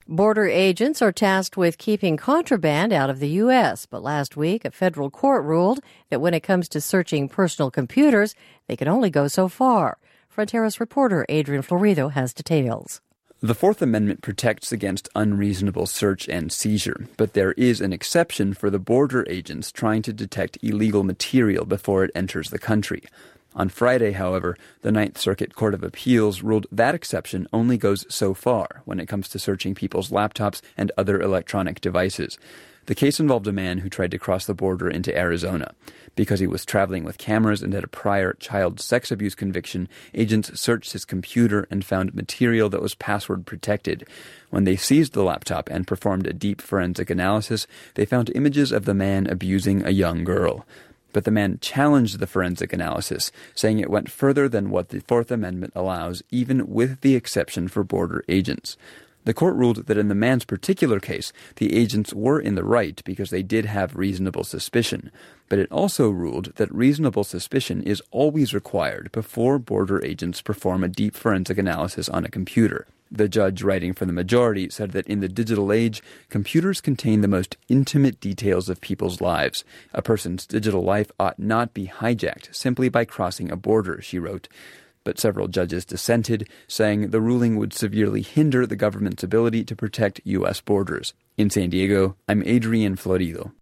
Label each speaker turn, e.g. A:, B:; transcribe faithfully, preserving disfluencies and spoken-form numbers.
A: Border agents are tasked with keeping contraband out of the U S, but last week a federal court ruled that when it comes to searching personal computers, they can only go so far. Fronteras reporter Adrian Florido has details.
B: The Fourth Amendment protects against unreasonable search and seizure, but there is an exception for the border agents trying to detect illegal material before it enters the country. On Friday, however, the Ninth Circuit Court of Appeals ruled that exception only goes so far when it comes to searching people's laptops and other electronic devices. The case involved a man who tried to cross the border into Arizona. Because he was traveling with cameras and had a prior child sex abuse conviction, agents searched his computer and found material that was password protected. When they seized the laptop and performed a deep forensic analysis, they found images of the man abusing a young girl. But the man challenged the forensic analysis, saying it went further than what the Fourth Amendment allows, even with the exception for border agents. The court ruled that in the man's particular case, the agents were in the right because they did have reasonable suspicion. But it also ruled that reasonable suspicion is always required before border agents perform a deep forensic analysis on a computer. The judge, writing for the majority, said that in the digital age, computers contain the most intimate details of people's lives. A person's digital life ought not be hijacked simply by crossing a border, she wrote. But several judges dissented, saying the ruling would severely hinder the government's ability to protect U S borders. In San Diego, I'm Adrian Florido.